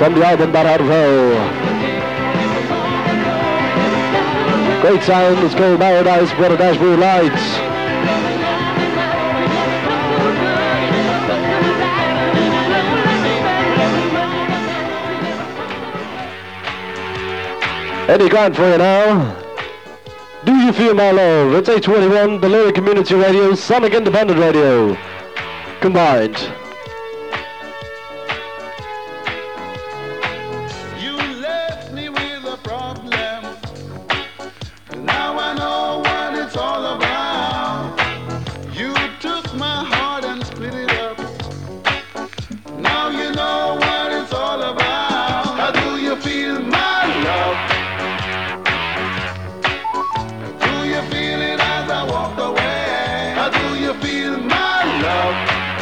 from the album Bat Out of Hell. Great sound, it's called Paradise for the Dashboard Lights. Eddie Grant for you now. Do You Feel My Love? It's 821, the Lyric Community Radio, Sonic Independent Radio, combined. You left me with a problem. Now I know what it's all about. You took my heart and split it up. Now you know what it's all about. How do you feel my love? Feel it as I walk away. How do you feel my love?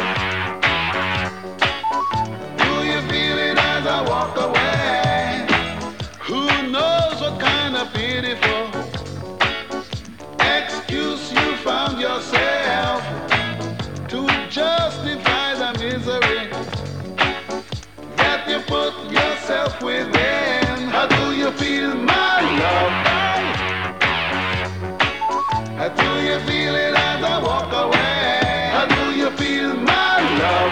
Do you feel it as I walk away? Who knows what kind of pitiful excuse you found yourself to justify the misery that you put yourself within. How do you feel my love? How do you feel it as I walk away? How do you feel my love?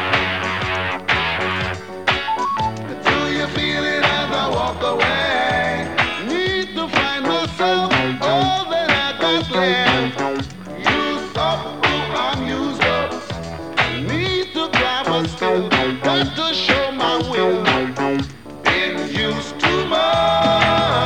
How do you feel it as I walk away? Need to find myself all that I got left. Used up, oh, I'm used up. Need to grab a still, got to show my will. Been used too much.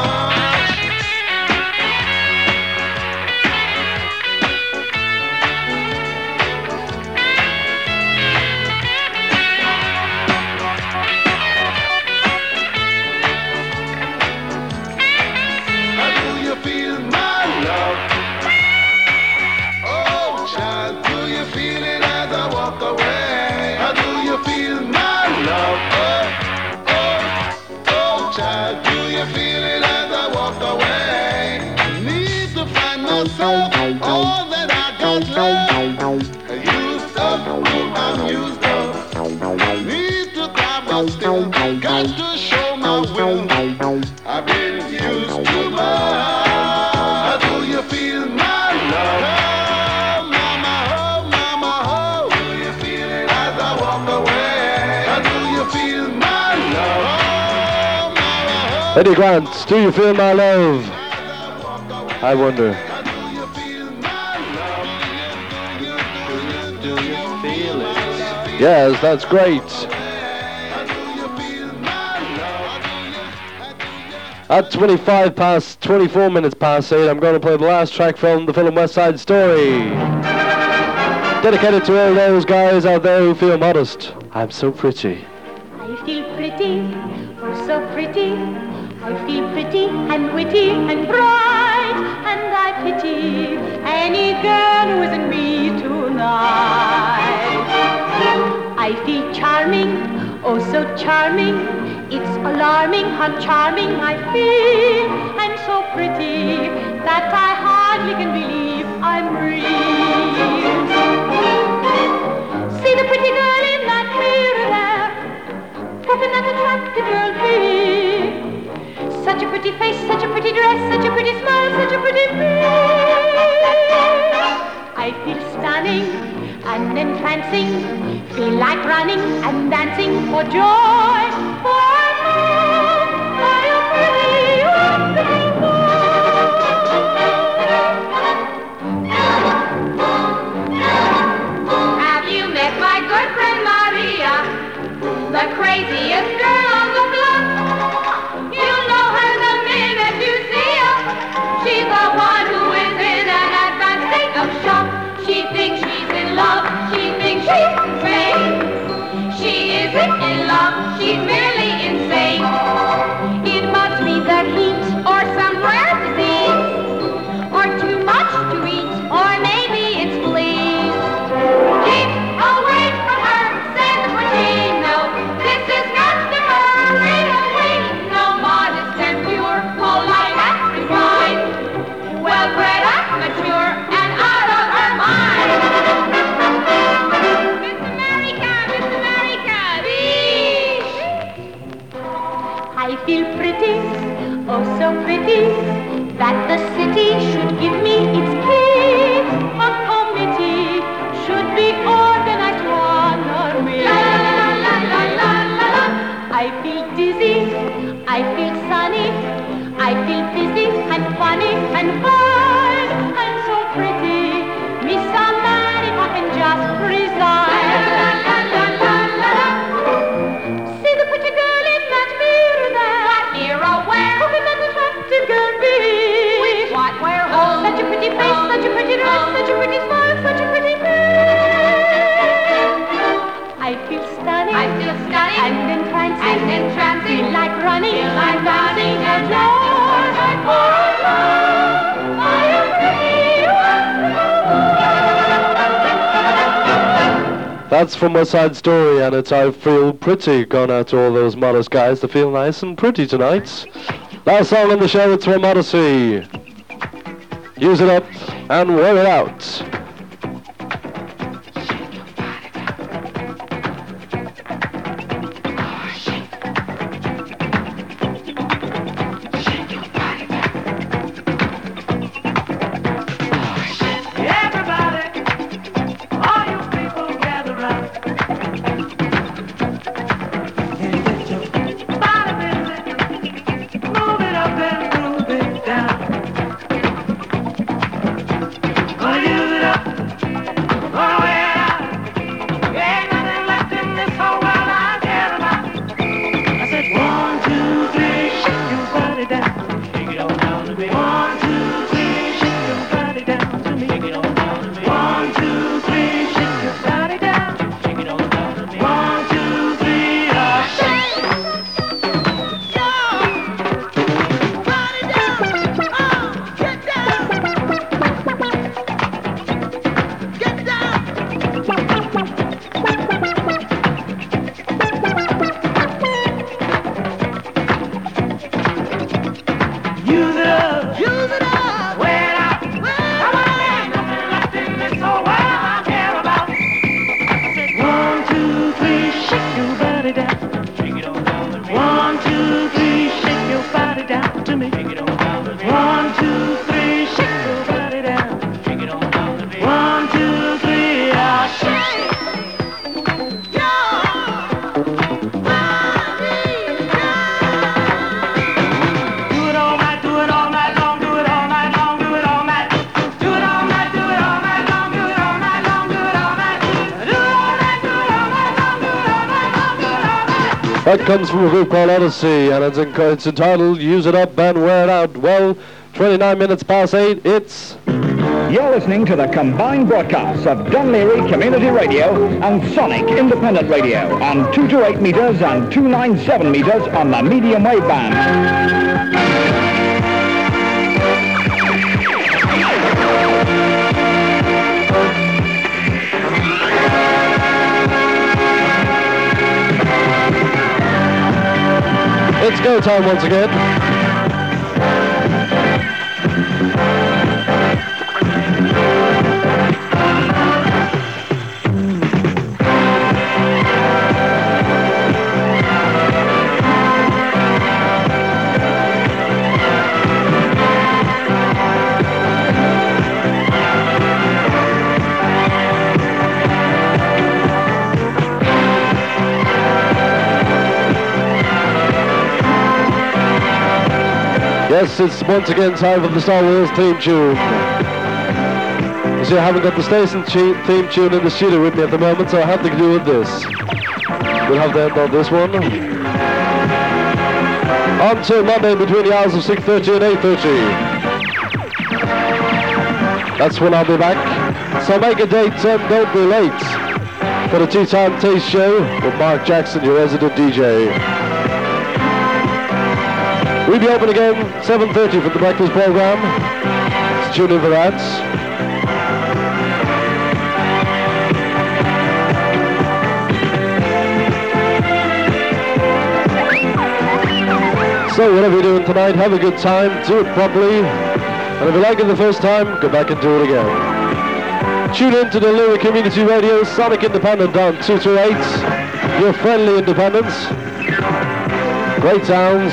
All that I got left, used up, I'm used up. Need to grab but still, got to show my will. I've been used too much. How do you feel my love? Oh, mama, oh, mama, oh. Do you feel it as I walk away? How do you feel my love? Oh, mama, oh. Eddie Grant, Do You Feel My Love? I wonder. Yes, that's great. At 24 minutes past 8, I'm going to play the last track from the film West Side Story. Dedicated to all those guys out there who feel modest. I'm so pretty. I feel pretty, oh so pretty. I feel pretty and witty and bright. And I pity any girl who isn't me tonight. I feel charming, oh so charming. It's alarming how charming I feel. I'm so pretty that I hardly can believe I'm real. See the pretty girl in that mirror there. What can that attractive girl be? Such a pretty face, such a pretty dress, such a pretty smile, such a pretty face. I feel stunning and entrancing, feel like running and dancing for joy. For I'm moved by a pretty, wonderful boy. Have you met my good friend Maria, the craziest girl on the block? You'll know her the minute you see her. She's the one who is in an advanced state of shock. She thinks she's in love, she thinks she's insane. She isn't in love, she's merely insane. That's from West Side Story, and it's I Feel Pretty, going out to all those modest guys to feel nice and pretty tonight. Last song on the show, it's from Odyssey. Use it up and wear it out. That comes from a group called Odyssey, and it's entitled Use It Up and Wear It Out. Well, 29 minutes past 8, it's... You're listening to the combined broadcasts of Dunleary Community Radio and Sonic Independent Radio on 228 meters and 297 meters on the medium wave band. It's go time once again. Yes, it's once again time for the Star Wars theme tune. You see, I haven't got the station theme tune in the studio with me at the moment, so I have to do with this. We'll have to end on this one. Until Monday between the hours of 6:30 and 8:30. That's when I'll be back. So make a date and don't be late for the Tea Time Taste Show with Mark Jackson, your resident DJ. We'll be open again 7:30 for the breakfast program. So tune in for that. So whatever you're doing tonight, have a good time, do it properly, and if you like it the first time, go back and do it again. Tune in to the Lyric Community Radio, Sonic Independent on 228, your friendly independence. Great sounds.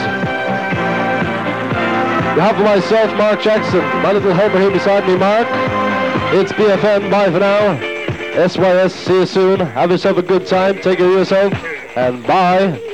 You have myself, Mark Jackson, my little helper here beside me, Mark. It's BFM, bye for now. SYS, see you soon. Have yourself a good time, take care of yourself, and bye.